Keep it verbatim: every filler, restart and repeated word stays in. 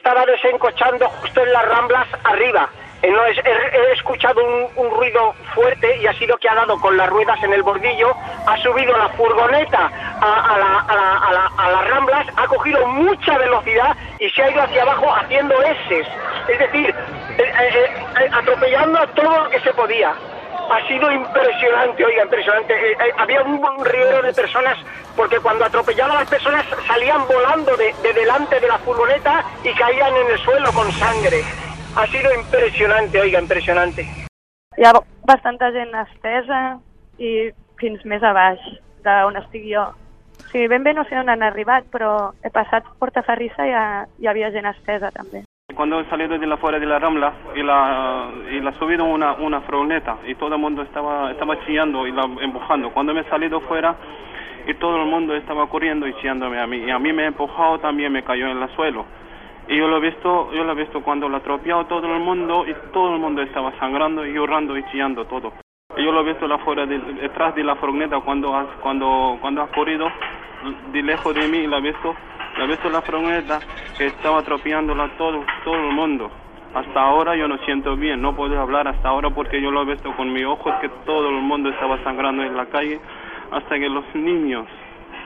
estaba desencochando justo en las Ramblas arriba. Eh, no, es, he, he escuchado un, un ruido fuerte y ha sido que ha dado con las ruedas en el bordillo, ha subido la furgoneta a, a, la, a, la, a, la, a las Ramblas, ha cogido mucha velocidad y se ha ido hacia abajo haciendo eses, es decir, eh, eh, eh, atropellando a todo lo que se podía. Ha sido impresionante, oiga, impresionante. Eh, eh, había un, un riero de personas, porque cuando atropellaba a las personas salían volando de, de delante de la furgoneta y caían en el suelo con sangre. Ha sido impressionante, oiga, impressionante. Hi ha bastanta gent estesa i fins més a baix d'on estic jo. O sigui, ben bé no sé on han arribat, però he passat Portaferrissa i hi, hi havia gent estesa també. Cuando he salido de la fuera de la Rambla y la y la subido una una furgoneta y todo el mundo estaba estaba chillando y la empujando. Cuando me he salido fuera y todo el mundo estaba corriendo y chillándome a mí, y a mí me ha empujado, también me cayó en el suelo. Y yo lo he visto, yo lo he visto cuando lo ha atropellado todo el mundo y todo el mundo estaba sangrando y llorando y chillando todo. Y yo lo he visto la fuera de, detrás de la furgoneta cuando has, cuando cuando ha corrido de lejos de mí, lo he visto, lo he visto la furgoneta que estaba atropellándola todo todo el mundo. Hasta ahora yo no siento bien, no puedo hablar hasta ahora porque yo lo he visto con mis ojos que todo el mundo estaba sangrando en la calle, hasta que los niños